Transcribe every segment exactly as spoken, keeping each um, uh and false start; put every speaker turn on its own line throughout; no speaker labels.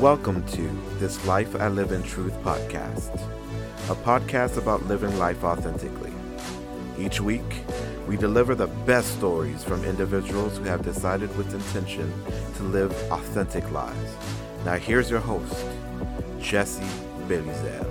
Welcome to This Life I Live in Truth podcast, a podcast about living life authentically. Each week, we deliver the best stories from individuals who have decided with intention to live authentic lives. Now here's your host, Jesse Belizel.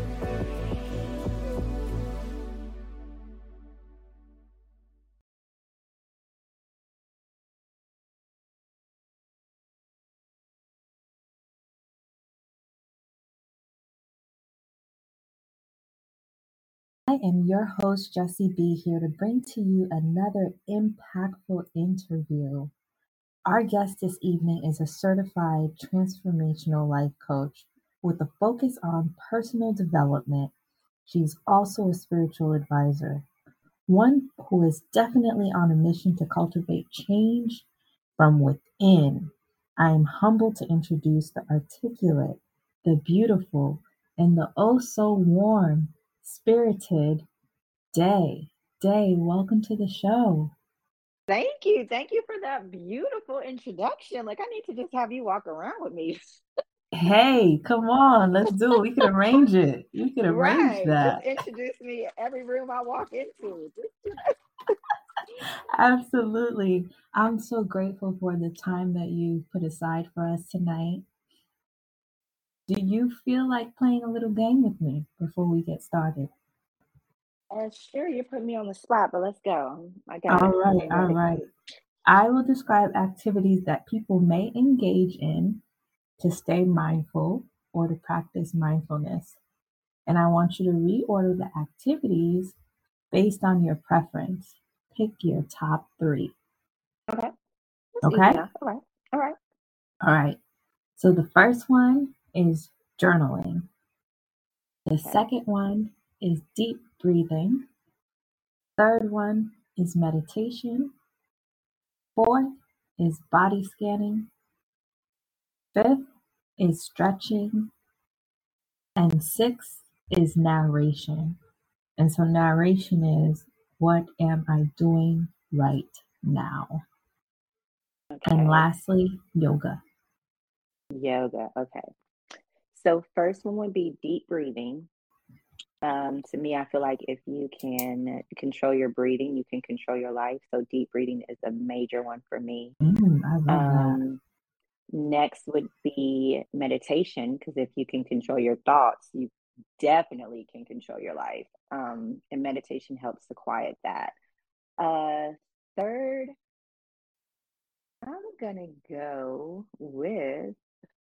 I am your host, Jessie B, here to bring to you another impactful interview. Our guest this evening is a certified transformational life coach with a focus on personal development. She's also a spiritual advisor, one who is definitely on a mission to cultivate change from within. I am humbled to introduce the articulate, the beautiful, and the oh so warm, spirited Day. Day, welcome to the show.
Thank you. Thank you for that beautiful introduction. Like, I need to just have you walk around with me.
Hey, come on, let's do it. We can arrange it. We can arrange
Right.
that.
Just introduce me every room I walk into.
Absolutely. I'm so grateful for the time that you put aside for us tonight. Do you feel like playing a little game with me before we get started?
Uh, sure, you're putting me on the spot, but let's go. I got
All
it.
right,
I'm
all
ready.
right. I will describe activities that people may engage in to stay mindful or to practice mindfulness. And I want you to reorder the activities based on your preference. Pick your top three.
Okay. That's
Okay?
easy enough. All right. All right.
All right. So the first one is journaling. The
Okay.
second one is deep breathing. Third one is meditation. Fourth is body scanning. Fifth is stretching. And sixth is narration. And so narration is, what am I doing right now? And
Okay.
lastly, yoga.
Yoga. Okay. So first one would be deep breathing. Um, to me, I feel like if you can control your breathing, you can control your life. So deep breathing is a major one for me.
Mm, I love that.
Um, next would be meditation, because if you can control your thoughts, you definitely can control your life. Um, and meditation helps to quiet that. Uh, third, I'm gonna go with,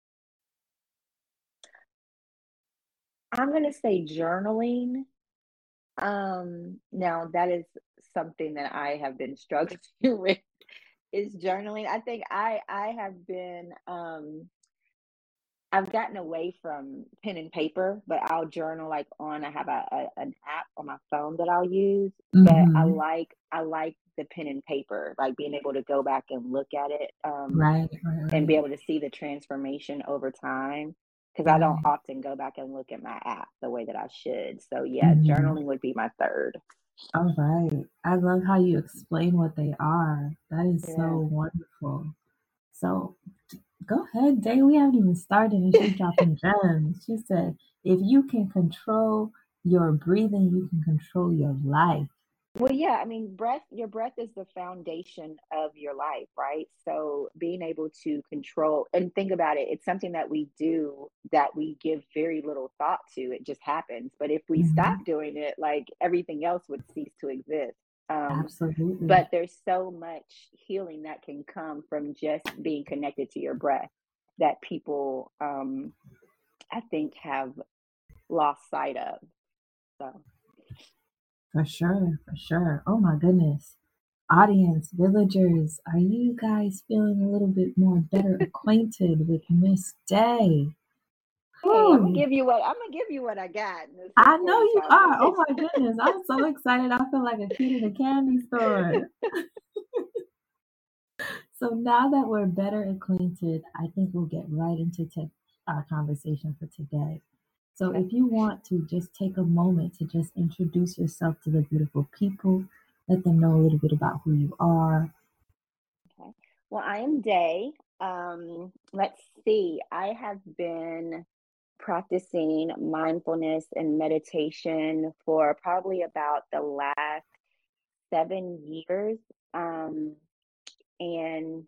I'm gonna say journaling. Um, now that is something that I have been struggling with is journaling. I think I I have been um I've gotten away from pen and paper, but I'll journal like on I have a, a an app on my phone that I'll use. But I
Mm-hmm.
like I like the pen and paper, like being able to go back and look at it, um,
Right, right,
and be
right,
able to see the transformation over time. Because I don't
right.
often go back and look at my app the way that I should. So yeah,
Mm-hmm.
journaling would be my third.
All right. I love how you explain what they are. That is
Yeah.
so wonderful. So go ahead, Day. We haven't even started and she's dropping gems. She said, if you can control your breathing, you can control your life.
Well, yeah, I mean, breath, your breath is the foundation of your life, right? So being able to control and think about it, it's something that we do that we give very little thought to. It just happens. But if we stop
Mm-hmm.
doing it, like everything else would cease to exist. Um,
Absolutely.
but there's so much healing that can come from just being connected to your breath that people, um, I think, have lost sight of. So.
For sure, for sure. Oh my goodness. Audience, villagers, are you guys feeling a little bit more better acquainted with Miss Day?
Hey, I'm gonna
Whew.
give you what I'm gonna give you what I got in this
I
little
know you
forty-five
are. Oh
minutes.
my goodness. I'm so excited. I feel like a kid in a candy store. So now that we're better acquainted, I think we'll get right into te- our conversation for today. So
Okay.
if you want to just take a moment to just introduce yourself to the beautiful people, let them know a little bit about who you are.
Okay. Well, I am Day. Um, let's see. I have been practicing mindfulness and meditation for probably about the last seven years. Um, and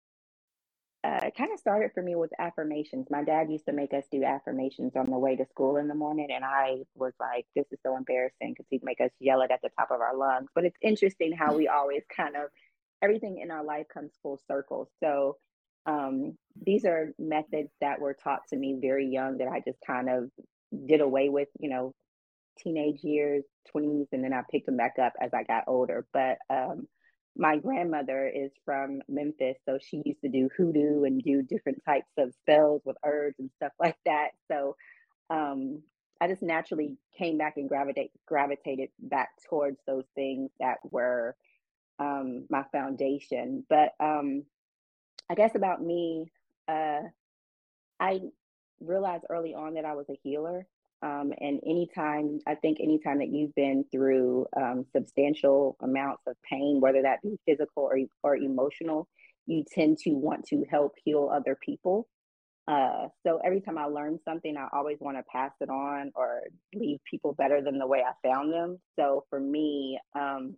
uh, it kind of started for me with affirmations. My dad used to make us do affirmations on the way to school in the morning, and I was like, this is so embarrassing because he'd make us yell it at the top of our lungs. But it's interesting how we always kind of, everything in our life comes full circle. So um, these are methods that were taught to me very young that I just kind of did away with, you know, teenage years, twenties, and then I picked them back up as I got older. But um, my grandmother is from Memphis, so she used to do hoodoo and do different types of spells with herbs and stuff like that. So um, I just naturally came back and gravitate gravitated back towards those things that were um, my foundation. But um, I guess about me, uh, I realized early on that I was a healer. Um, and anytime, I think anytime that you've been through um, substantial amounts of pain, whether that be physical or, or emotional, you tend to want to help heal other people. Uh, so every time I learn something, I always want to pass it on or leave people better than the way I found them. So for me, um,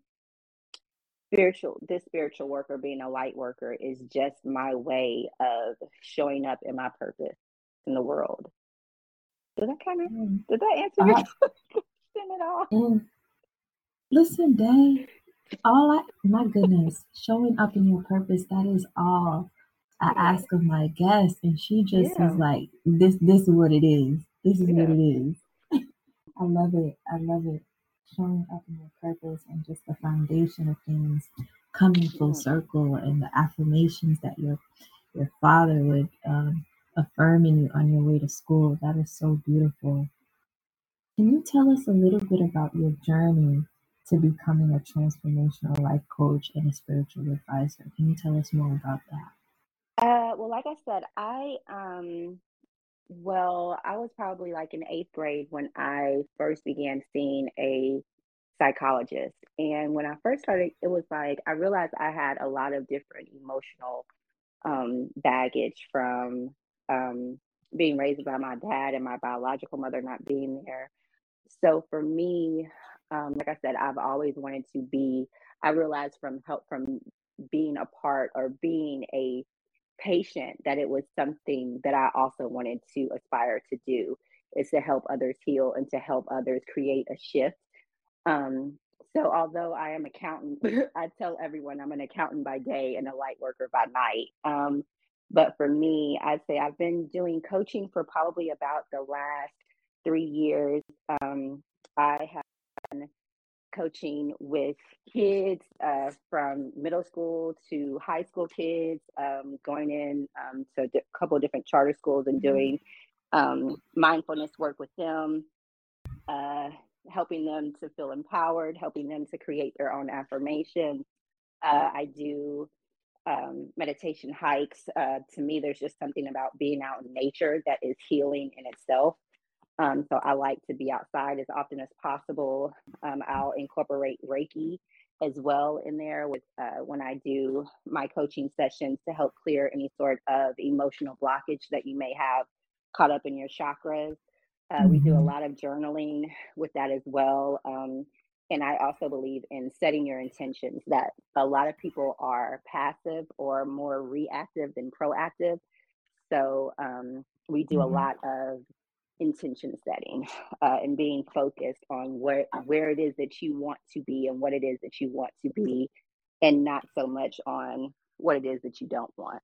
spiritual, this spiritual worker, being a light worker, is just my way of showing up in my purpose in the world. Did that kind of,
Mm.
did that answer your question at all?
Mm. Listen, Day, all I, my goodness, showing up in your purpose, that is all I
Yeah,
ask of my guest. And she just is
yeah,
like, this, this is what it is. This is what
yeah,
it is. I love it. I love it. Showing up in your purpose and just the foundation of things coming full
yeah.
circle and the affirmations that your your father would um, affirm in you on your way to school. That is so beautiful. Can you tell us a little bit about your journey to becoming a transformational life coach and a spiritual advisor? Can you tell us more about that?
Uh, well, like I said, I um, well, I was probably like in eighth grade when I first began seeing a psychologist. And when I first started, it was like I realized I had a lot of different emotional um, baggage from um, being raised by my dad and my biological mother not being there. So for me, um, like I said, I've always wanted to be, I realized from help from being a part or being a patient that it was something that I also wanted to aspire to do, is to help others heal and to help others create a shift. Um, so although I am accountant, I tell everyone I'm an accountant by day and a light worker by night. Um, but for me, I'd say I've been doing coaching for probably about the last three years. Um, I have been coaching with kids uh, from middle school to high school kids, um, going in um, to a couple of different charter schools and doing um, mindfulness work with them, uh, helping them to feel empowered, helping them to create their own affirmations. Uh, I do um, meditation hikes. Uh, to me, there's just something about being out in nature that is healing in itself. Um, so I like to be outside as often as possible. Um, I'll incorporate Reiki as well in there with uh, when I do my coaching sessions to help clear any sort of emotional blockage that you may have caught up in your chakras. Uh, we do a
Mm-hmm.
lot of journaling with that as well. Um, and I also believe in setting your intentions, that a lot of people are passive or more reactive than proactive. So um, we do a
Mm-hmm.
lot of intention setting uh, and being focused on where where it is that you want to be and what it is that you want to be, and not so much on what it is that you don't want.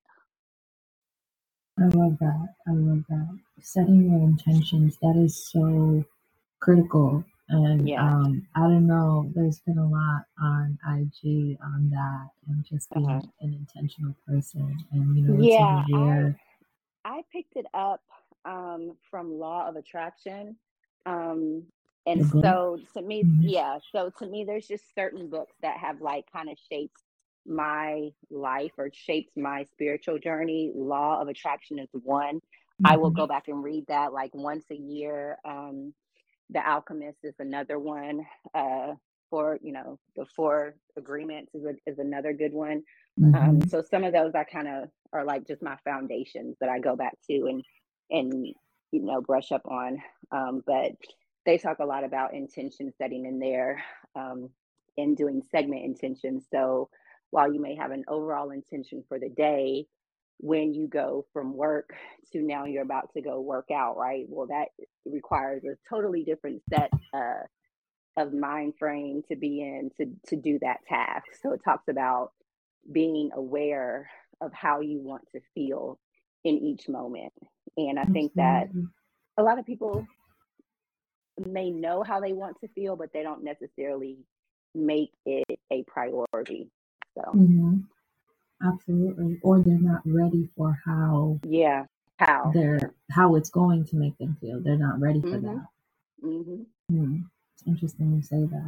I love that. I love that. Setting your intentions, that is so critical. And
Yeah.
um, I don't know, there's been a lot on I G on that and just
Uh-huh.
being an intentional person. And, you know, it's a
Yeah, I
year.
I picked it up um, from Law of Attraction. Um, and
The book.
so to me,
Mhm.
yeah, so to me, there's just certain books that have like kind of shaped my life or shaped my spiritual journey. Law of Attraction is one. I will go
Mhm.
back and read that like once a year. Um, the Alchemist is another one. Uh, for you know, the Four Agreements is a, is another good one. Um,
Mhm.
so some of those I kind of are like just my foundations that I go back to and and you know brush up on. Um, but they talk a lot about intention setting in there, um, and doing segment intentions. So while you may have an overall intention for the day, when you go from work to now you're about to go work out, right? Well, that requires a totally different set uh, of mind frame to be in to to do that task. So it talks about being aware of how you want to feel in each moment. And I think that
Absolutely.
a lot of people may know how they want to feel, but they don't necessarily make it a priority. So,
hmm Absolutely. Or they're not ready for how
yeah, how?
they're how it's going to make them feel. They're not ready for
Mhm.
that.
Mhm.
Hmm. It's interesting you say that.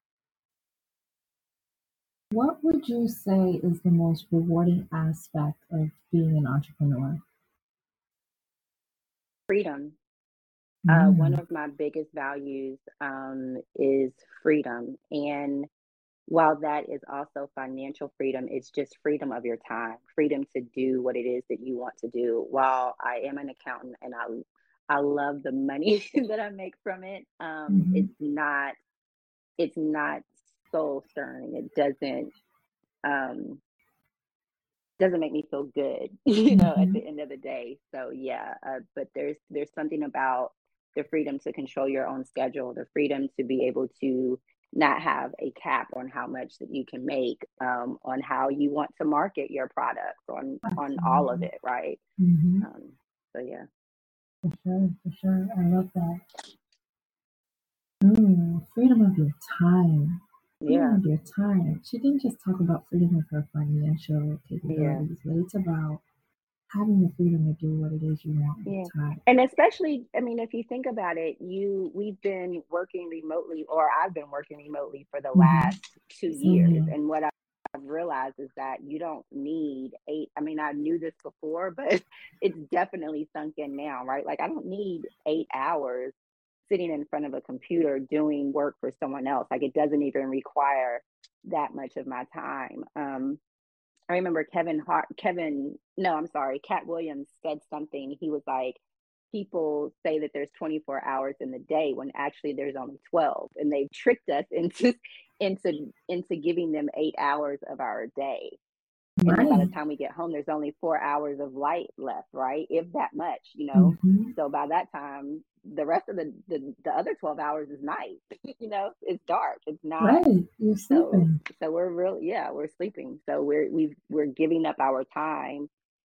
What would you say is the most rewarding aspect of being an entrepreneur?
Freedom. Uh, one
Mm,
of my biggest values um, is freedom, and while that is also financial freedom, it's just freedom of your time, freedom to do what it is that you want to do. While I am an accountant and I I love the money that I make from it, um,
mhm.
it's not it's not soul stirring. It doesn't um, doesn't make me feel good, you know, at the
Mhm.
end of the day. So yeah, uh, but there's there's something about the freedom to control your own schedule, the freedom to be able to not have a cap on how much that you can make, um, on how you want to market your products, on on all of
Absolutely.
it, right?
Mhm.
Um, so yeah,
For sure, for sure. I love that. Mm, freedom of your time. Freedom
yeah,
of your time. She didn't just talk about freedom of her financial
yeah.
capabilities, but it's about having the freedom to do what it is you want with
Yeah.
your time.
And especially, I mean, if you think about it, you we've been working remotely, or I've been working remotely for the
Hmm.
last two
Same
years.
here.
And what I've realized is that you don't need eight. I mean, I knew this before, but it's definitely sunk in now, right? Like I don't need eight hours sitting in front of a computer doing work for someone else. Like it doesn't even require that much of my time. Um, I remember Kevin Hart, Kevin, no, I'm sorry, Cat Williams said something. He was like, people say that there's twenty-four hours in the day when actually there's only twelve, and they've tricked us into into into giving them eight hours of our day. And then by the
Right.
time we get home, there's only four hours of light left, right? If that much, you know.
Hmm.
So by that time, the rest of the the, the other twelve hours is night. You know, it's dark. It's not
Right. You're
so
sleeping.
so we're really yeah, we're sleeping. So we're we've we're giving up our time,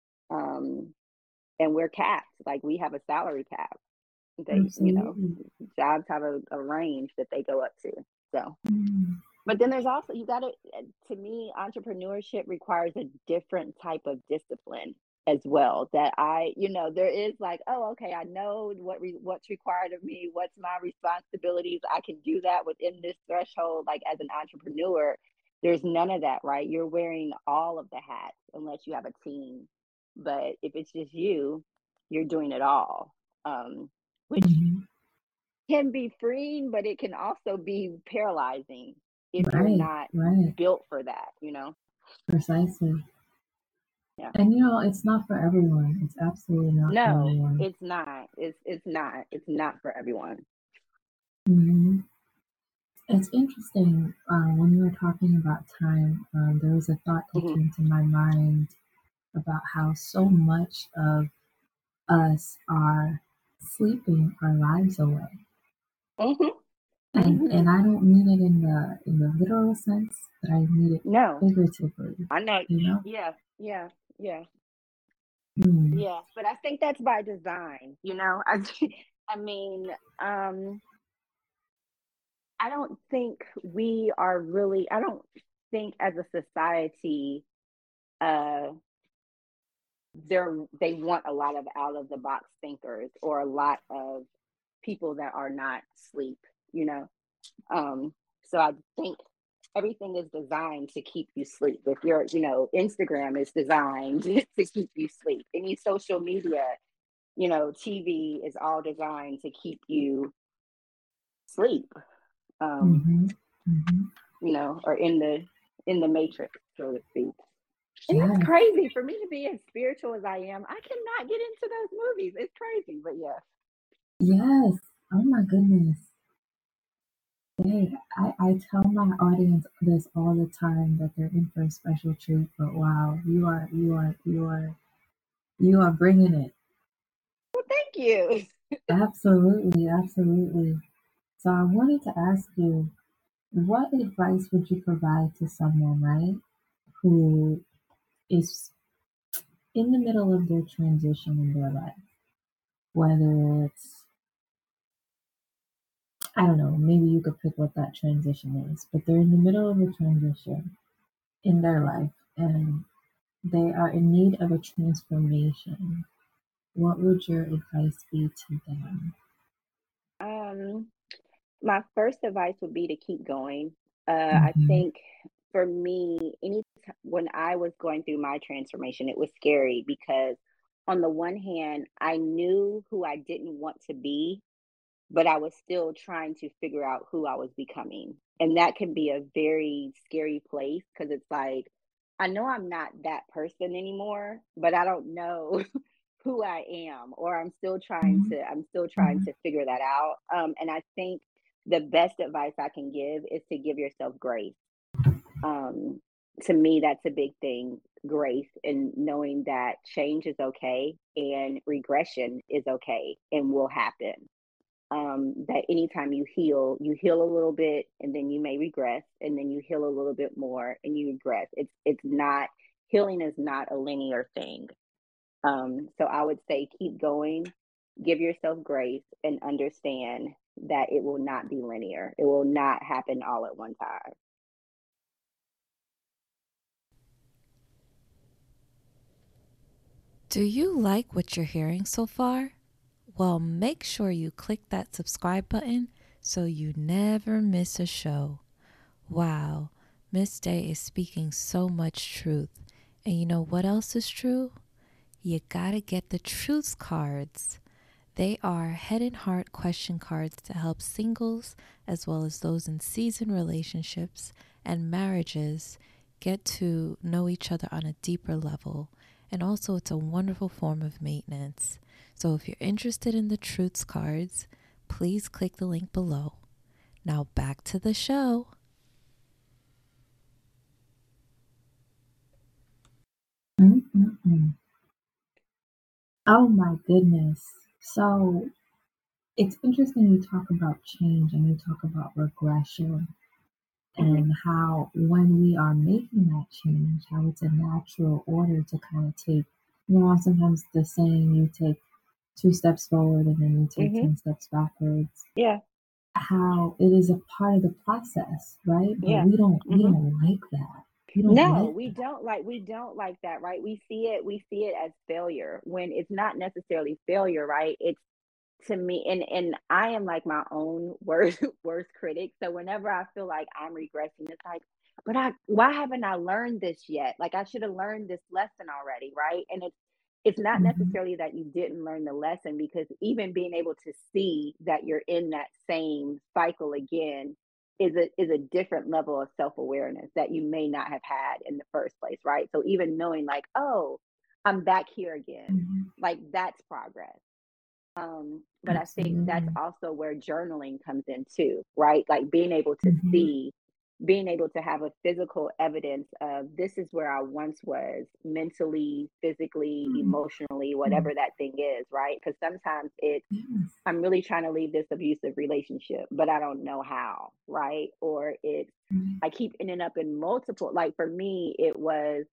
um, and we're capped. Like we have a salary cap. They, you know,
Absolutely.
jobs have a, a range that they go up to. So,
Mm.
but then there's also you got to. To me, entrepreneurship requires a different type of discipline as well. That I, you know, there is like, oh, okay, I know what re- what's required of me. What's my responsibilities? I can do that within this threshold. Like as an entrepreneur, there's none of that, right? You're wearing all of the hats unless you have a team. But if it's just you, you're doing it all. Um, which
Mhm.
can be freeing, but it can also be paralyzing if you're
Right.
not
Right.
built for that, you know?
Precisely.
Yeah.
And you know, it's not for everyone. It's absolutely not for
No,
everyone.
it's not. It's it's not. It's not for everyone.
Hmm. It's interesting. Uh, when you were talking about time, um, there was a thought that
Hmm.
came to my mind about how so much of us are sleeping our lives away.
Hmm.
And
Hmm.
and I don't mean it in the in the literal sense, but I mean it
No,
figuratively,
I know.
you know?
Yeah, yeah, yeah,
Mm,
yeah. But I think that's by design, you know? I I mean, um, I don't think we are really, I don't think as a society, uh, they're they want a lot of out of the box thinkers or a lot of people that are not sleep, you know. Um, so I think everything is designed to keep you sleep. If you're, you know, Instagram is designed to keep you sleep. Any social media, you know, T V is all designed to keep you sleep. Um,
mhm, mhm.
you know, or in the in the matrix, so to speak. And it's
Yes.
crazy for me to be as spiritual as I am. I cannot get into those movies. It's crazy, but yeah.
Yes. Oh my goodness. Hey, I, I tell my audience this all the time that they're in for a special treat, but wow, you are, you are, you are, you are bringing it.
Well, thank you.
Absolutely, absolutely. So I wanted to ask you, what advice would you provide to someone, right, who is in the middle of their transition in their life? Whether it's, I don't know, maybe you could pick what that transition is, but they're in the middle of a transition in their life and they are in need of a transformation. What would your advice be to them?
Um, my first advice would be to keep going. Uh, I
Mm-hmm.
think for me, any t- when I was going through my transformation, it was scary because on the one hand, I knew who I didn't want to be, but I was still trying to figure out who I was becoming. And that can be a very scary place because it's like, I know I'm not that person anymore, but I don't know who I am, or I'm still trying
Mm-hmm.
to, I'm still trying to figure that out. Um, and I think the best advice I can give is to give yourself grace. Um, to me, that's a big thing, grace, and knowing that change is okay and regression is okay and will happen. Um, that anytime you heal, you heal a little bit and then you may regress, and then you heal a little bit more and you regress. It's it's not, healing is not a linear thing. Um, so I would say keep going, give yourself grace, and understand that it will not be linear. It will not happen all at one time.
Do you like what you're hearing so far? Well, make sure you click that subscribe button so you never miss a show. Wow, Miss Day is speaking so much truth. And you know what else is true? You gotta get the Truths cards. They are head and heart question cards to help singles as well as those in seasoned relationships and marriages get to know each other on a deeper level. And also, it's a wonderful form of maintenance. So if you're interested in the Truths cards, please click the link below. Now back to the show.
Mm-mm-mm. Oh my goodness. So it's interesting you talk about change and you talk about regression
Hmm.
and how when we are making that change, how it's a natural order to kind of take, you know, sometimes the saying you take two steps forward and then you take
Hmm.
ten steps backwards,
Yeah.
how it is a part of the process, right? But
Yeah.
we don't we
Hmm.
don't like that. We don't
No,
like
we
that.
don't like we don't like that, right? We see it we see it as failure when it's not necessarily failure, right? It's, to me, and and I am like my own worst worst critic. So whenever I feel like I'm regressing, it's like, but I why haven't I learned this yet? Like I should have learned this lesson already, right? And it's it's not
Hmm.
necessarily that you didn't learn the lesson, because even being able to see that you're in that same cycle again is a is a different level of self-awareness that you may not have had in the first place, right? So even knowing like, oh, I'm back here again,
Hmm.
like that's progress. Um, but I think that's
Absolutely.
also where journaling comes in too, right? Like being able to
Hmm.
see, being able to have a physical evidence of this is where I once was mentally, physically, emotionally, whatever that thing is, right? Because sometimes it's,
Yes.
I'm really trying to leave this abusive relationship, but I don't know how, right? Or it's,
Right.
I keep ending up in multiple, like for me, it was,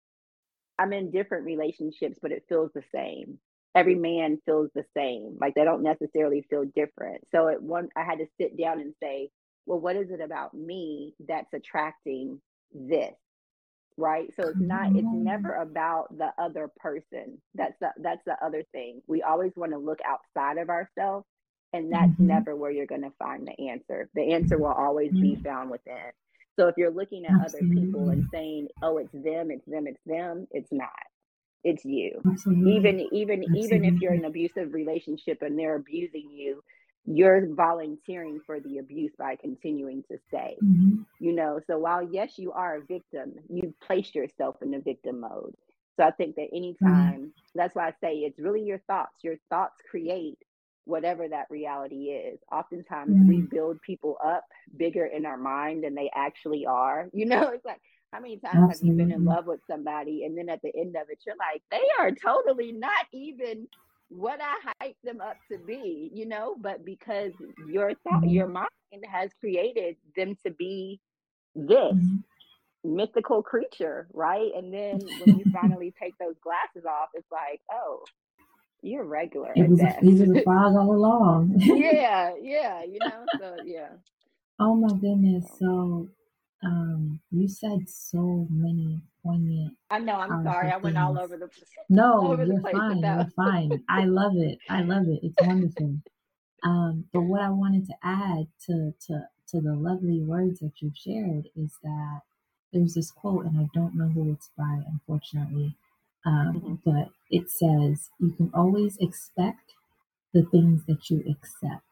I'm in different relationships, but it feels the same. Every man feels the same. Like they don't necessarily feel different. So at one, I had to sit down and say, well, what is it about me that's attracting this? Right. So it's
Come
not, it's
on.
never about the other person. That's the, that's the other thing. We always want to look outside of ourselves. And that's
Hmm.
never where you're going to find the answer. The answer will always be
Right.
found within. So if you're looking at other people
Absolutely.
and saying, oh, it's them, it's them, it's them, it's not, it's you.
Absolutely.
Even even even if you're in
Absolutely.
an abusive relationship and they're abusing you, you're volunteering for the abuse by continuing to stay.
Mm-hmm.
You know, so while yes, you are a victim, you've placed yourself in the victim mode. So I think that anytime,
Right.
that's why I say it's really your thoughts. Your thoughts create whatever that reality is. Oftentimes we
Right.
build people up bigger in our mind than they actually are. You know, it's like, how many times have you been in
Absolutely.
love with somebody and then at the end of it, you're like, they are totally not even what I hyped them up to be, you know, but because your thought,
Mm-hmm.
your mind has created them to be this mythical creature, right? And then when you
Mm-hmm.
finally take those glasses off, it's like, oh, you're regular
It
at
was a it
best.
was a frog all along.
Yeah, yeah, you know, so yeah.
Oh my goodness.
So,
So, um, you said so many poignant,
I know, I'm sorry,
powerful
I went all
things.
over the all
No,
over the
you're
place with
fine.
that.
You're fine. I love it. I love it. It's wonderful. Um, but what I wanted to add to to to the lovely words that you've shared is that there's this quote, and I don't know who it's by, unfortunately.
Mhm.
Um, but it says, "You can always expect the things that you accept."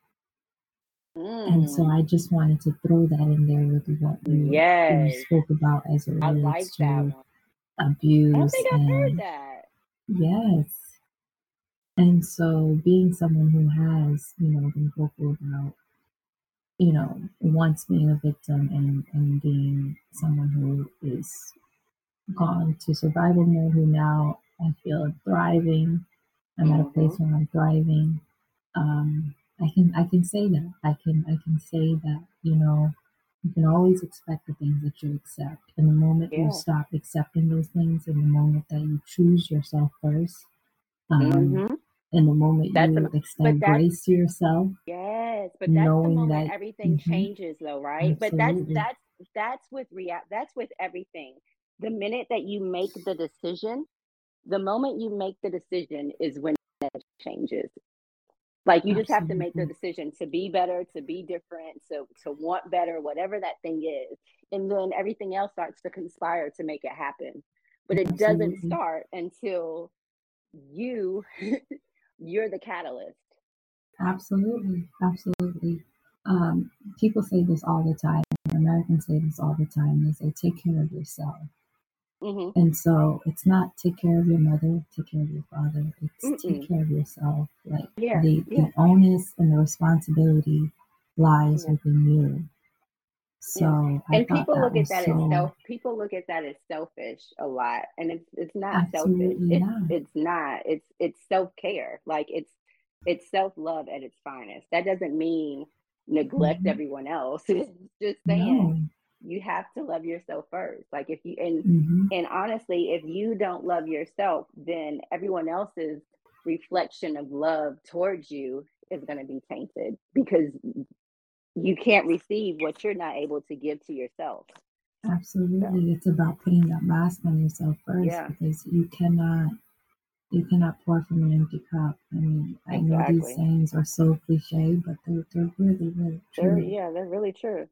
And so
Mm,
I just wanted to throw that in there with what you you
yes,
spoke about as it
I like
relates
that
to
one. I don't
abuse
think I've heard
and
that.
yes. And so being someone who has, you know, been vocal about, you know, once being a victim and, and being someone who is gone to survival mode, who now I feel thriving. I'm at a
Mm-hmm.
place where I'm thriving. Um, I can I can say that. I can I can say that, you know, you can always expect the things that you accept. And the moment you
Yeah.
stop accepting those things, and the moment that you choose yourself first, um,
Mm-hmm.
and the moment
That's
you
a, but
extend
that's
grace to yourself,
yes, but that's the
knowing
moment
that,
everything
hmm
changes though, right? But that's
absolutely,
that's that's with rea that's with everything. The minute that you make the decision, the moment you make the decision is when it changes. Like you just have to make the
absolutely,
decision to be better, to be different, to to want better, whatever that thing is. And then everything else starts to conspire to make it happen. But it doesn't
absolutely,
start until you you're the catalyst.
absolutely, absolutely. Um, people say this all the time. Americans say this all the time. They say, take care of yourself.
Mhm.
And so it's not take care of your mother, take care of your father. It's take
Mm-mm.
care of yourself. Like
Yeah.
the
Yeah.
the onus and the responsibility lies
Yeah.
within you.
Yeah.
So I
And
thought
people
that
look at
was
that as
so
self people look at that as selfish a lot. And it's it's not selfish.
absolutely
It's
not.
it's not. It's it's self-care. Like it's it's self-love at its finest. That doesn't mean neglect
Hmm.
everyone else. It's just saying
No.
you have to love yourself first. Like if you and
Hmm.
and honestly, if you don't love yourself, then everyone else's reflection of love towards you is going to be tainted because you can't receive what you're not able to give to yourself. So,
Absolutely. It's about putting that mask on yourself first
yeah,
because you cannot you cannot pour from an empty cup. I mean, I know these
exactly.
sayings are so cliche, but they're they're really, really
They're
true.
yeah, they're really true.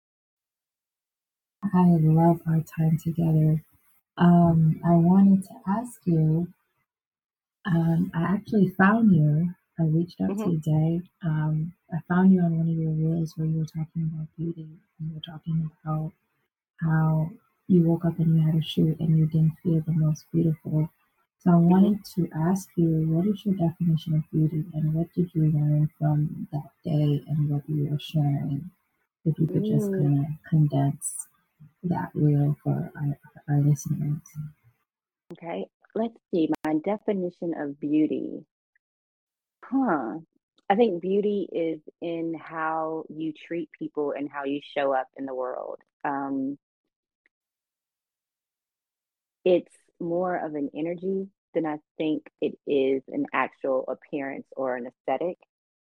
I love our time together. Um, I wanted to ask you, um, I actually found you. I reached out to
Hmm.
you today. Um, I found you on one of your reels where you were talking about beauty and you were talking about how you woke up and you had a shoot and you didn't feel the most beautiful. So I
Hmm.
wanted to ask you, what is your definition of beauty and what did you learn from that day and what you were sharing? If you could just
Mm,
kind of condense that reel for our, our listeners.
okay, let's see. My definition of beauty, huh? I think beauty is in how you treat people and how you show up in the world. Um, it's more of an energy than I think it is an actual appearance or an aesthetic.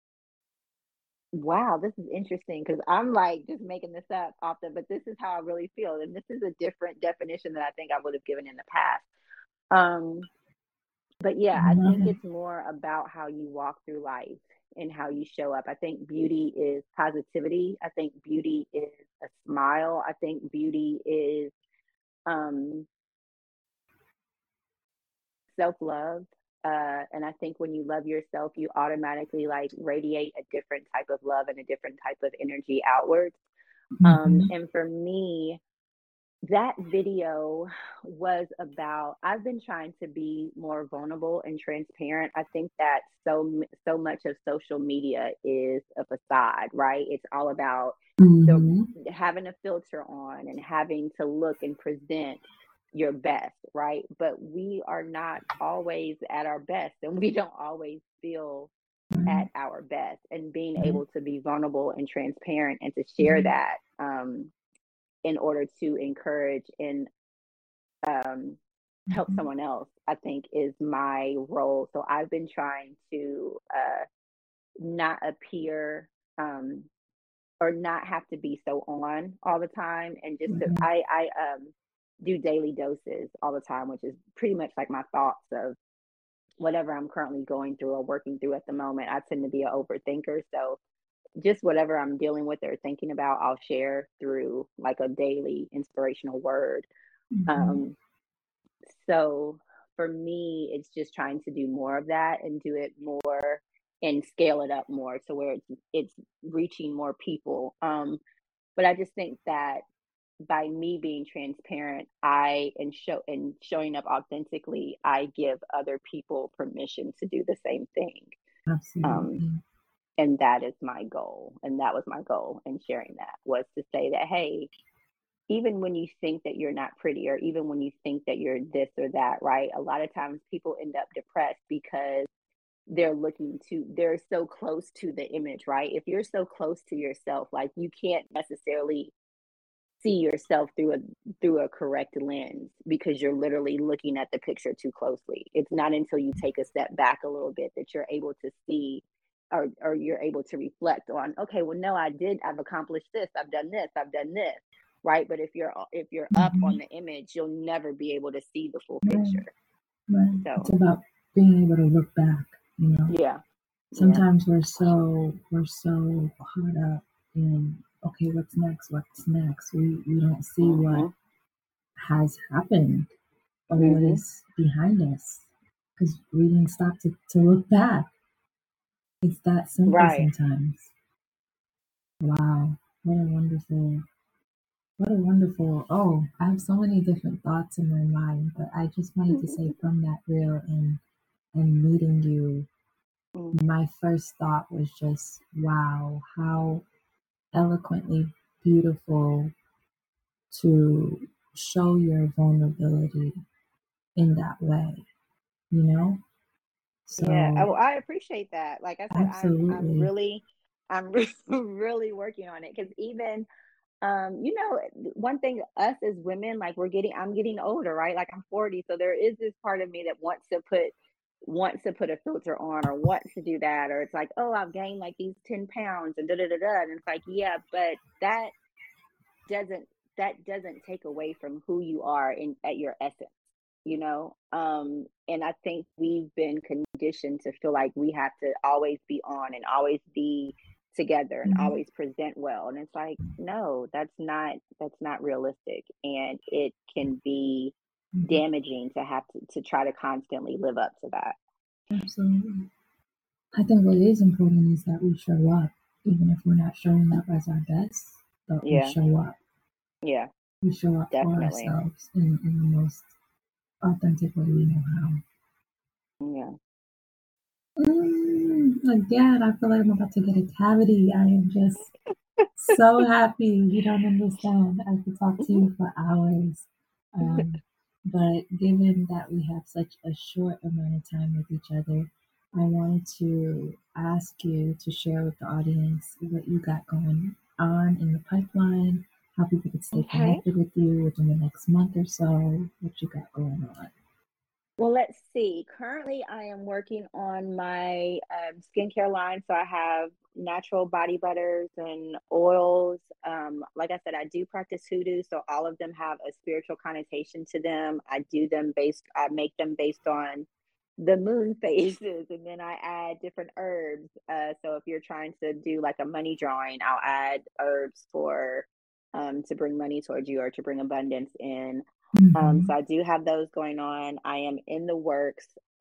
Wow, this is interesting because I'm like just making this up often, but this is how I really feel. And this is a different definition than I think I would have given in the past. Um, but
I
yeah, I
love
think
it.
it's more about how you walk through life and how you show up. I think beauty is positivity. I think beauty is a smile. I think beauty is um, self love. Uh, and I think when you love yourself, you automatically like radiate a different type of love and a different type of energy outwards. Um,
Mhm.
and for me, that video was about, I've been trying to be more vulnerable and transparent. I think that so m- so much of social media is a facade, right? It's all about the
Mhm.
having a filter on and having to look and present your best, right? But we are not always at our best, and we don't always feel at
Right.
our best. And being
Right.
able to be vulnerable and transparent and to share
Mhm.
that, um, in order to encourage and um, help
Mhm.
someone else, I think is my role. So I've been trying to uh, not appear, um, or not have to be so on all the time, and just to,
Right.
I I um do daily doses all the time, which is pretty much like my thoughts of whatever I'm currently going through or working through at the moment. I tend to be an overthinker, so just whatever I'm dealing with or thinking about, I'll share through like a daily inspirational word.
Mhm.
Um, so for me, it's just trying to do more of that and do it more and scale it up more to where it's it's reaching more people. Um, but I just think that by me being transparent, I and show and showing up authentically, I give other people permission to do the same thing. Um,
Absolutely.
and that is my goal, and that was my goal in sharing that, was to say that, hey, even when you think that you're not pretty, or even when you think that you're this or that, right? A lot of times people end up depressed because they're looking to, they're so close to the image, right? If you're so close to yourself, like you can't necessarily see yourself through a through a correct lens because you're literally looking at the picture too closely. It's not until you take a step back a little bit that you're able to see, or or you're able to reflect on, okay, well, no, I did, I've accomplished this, I've done this, I've done this, right? But if you're if you're up on
Mhm.
the image, you'll never be able to see the full
Right.
picture.
Right. It's
So
about being able to look back, you know.
yeah, yeah.
Sometimes we're so we're so caught up in, okay, what's next? What's next? We we don't see what
Hmm.
has happened or what
Hmm.
is behind us because we didn't stop to, to look back. It's that simple
Right.
sometimes. Wow. What a wonderful, what a wonderful, oh, I have so many different thoughts in my mind, but I just wanted to say from that reel and and meeting you, my first thought was just, wow, how eloquently beautiful to show your vulnerability in that way, you know?
Yeah,
So,
oh, I appreciate that. Like I said, I'm I'm
absolutely.
really I'm re- really working on it, because even um you know one thing, us as women, like we're getting I'm getting older, right? Like I'm forty, so there is this part of me that wants to put wants to put a filter on, or wants to do that, or it's like, oh, I've gained like these ten pounds and da da da da, and it's like, yeah, but that doesn't that doesn't take away from who you are in at your essence, you know. Um and I think we've been conditioned to feel like we have to always be on and always be together and
Mhm.
always present well, and it's like, no, that's not that's not realistic, and it can be
Mhm.
damaging to have to, to try to constantly live up to that.
Absolutely. I think what is important is that we show up, even if we're not showing up as our best, but we
Yeah,
show up.
yeah,
We show up for
definitely.
ourselves in, in the most authentic way we know how.
Yeah.
Mm, again, I feel like I'm about to get a cavity. I am just so happy. You don't understand. I could talk to you for hours. Um, but given that we have such a short amount of time with each other, I wanted to ask you to share with the audience what you got going on in the pipeline, how people could stay
Okay.
connected with you within the next month or so, what you got going on.
Well, let's see. Currently, I am working on my um, skincare line. So I have natural body butters and oils. Um, like I said, I do practice hoodoo, so all of them have a spiritual connotation to them. I do them based, I make them based on the moon phases, and then I add different herbs. Uh, so if you're trying to do like a money drawing, I'll add herbs for um, to bring money towards you or to bring abundance in. Um,
Mm-hmm.
so I do have those going on. I am in the works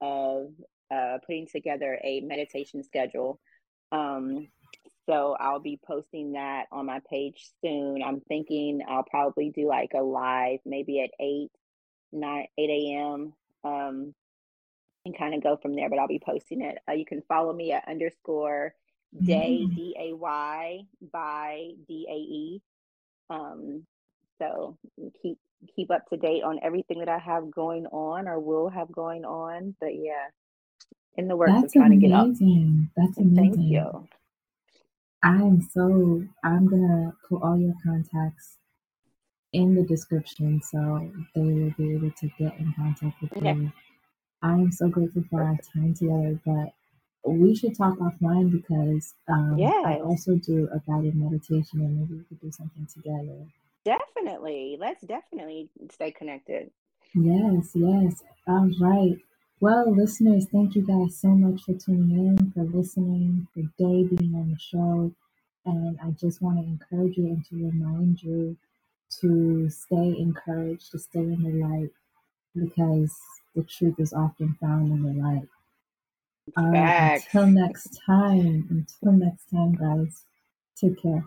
of uh, putting together a meditation schedule. Um, so I'll be posting that on my page soon. I'm thinking I'll probably do like a live, maybe at eight, nine, eight a.m. Um, and kind of go from there. But I'll be posting it. Uh, you can follow me at underscore day
Mm.
D A Y by D A E. Um, so keep keep up to date on everything that I have going on or will have going on. But yeah, in the works of
That's
trying to get up.
amazing. That's
Thank
amazing.
you.
I'm so, I'm gonna put all your contacts in the description so they will be able to get in contact with
Okay.
you. I am so grateful for our time together, but we should talk offline because um, I
Yes,
also do a guided meditation and maybe we could do something together.
definitely. Let's definitely stay connected.
Yes, yes. All right. Well, listeners, thank you guys so much for tuning in, for listening, for Day being on the show. And I just want to encourage you and to remind you to stay encouraged, to stay in the light, because the truth is often found in the light. All right.
Facts.
Until next time. Until next time, guys. Take care.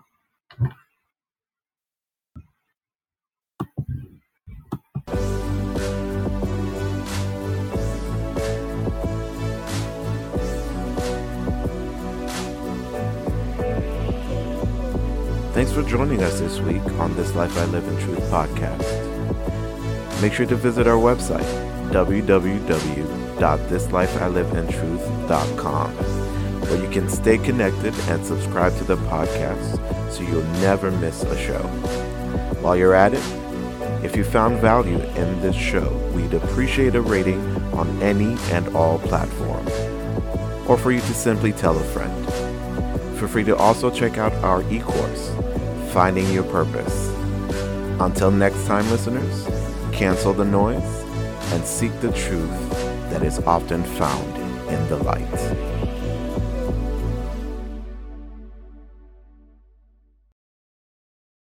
Thanks for joining us this week on This Life I Live in Truth podcast. Make sure to visit our website, w w w dot this life i live in truth dot com, where you can stay connected and subscribe to the podcast so you'll never miss a show. While you're at it, if you found value in this show, we'd appreciate a rating on any and all platforms, or for you to simply tell a friend. Feel free to also check out our e-course, Finding Your Purpose. Until next time, listeners, cancel the noise and seek the truth that is often found in the light.